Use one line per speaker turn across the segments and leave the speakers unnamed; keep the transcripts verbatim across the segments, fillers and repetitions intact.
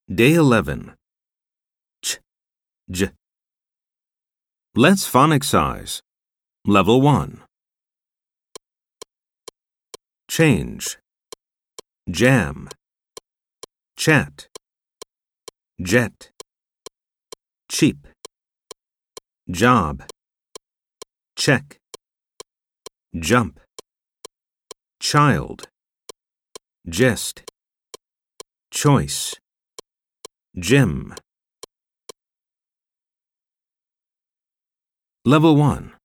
Day eleven. Ch, j. Let's phonics. Level one. Change. Jam. Chat. Jet. Cheap. Job. Check. Jump. Child. Gist. Choice. Gym. Level one.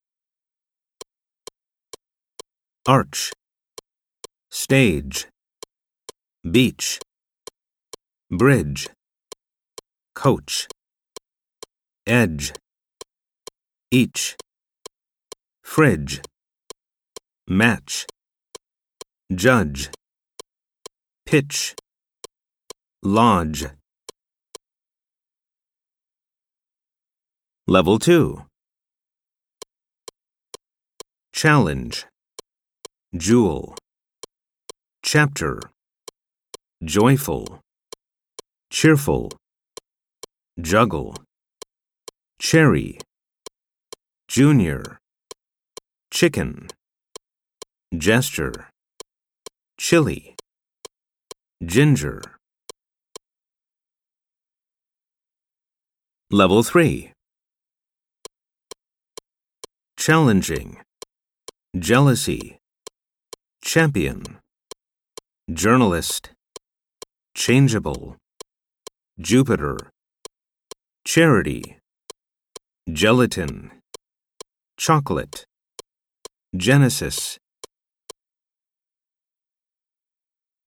Arch. Stage. Beach. Bridge. Coach. Edge. Each. Fridge. Match. Judge. Pitch. Lodge. Level two. Challenge. Jewel. Chapter. Joyful. Cheerful. Juggle. Cherry. Junior. Chicken. Gesture. Chili. Ginger. Level three. Challenging. Jealousy. Champion. Journalist. Changeable. Jupiter. Charity. Gelatin. Chocolate. Genesis.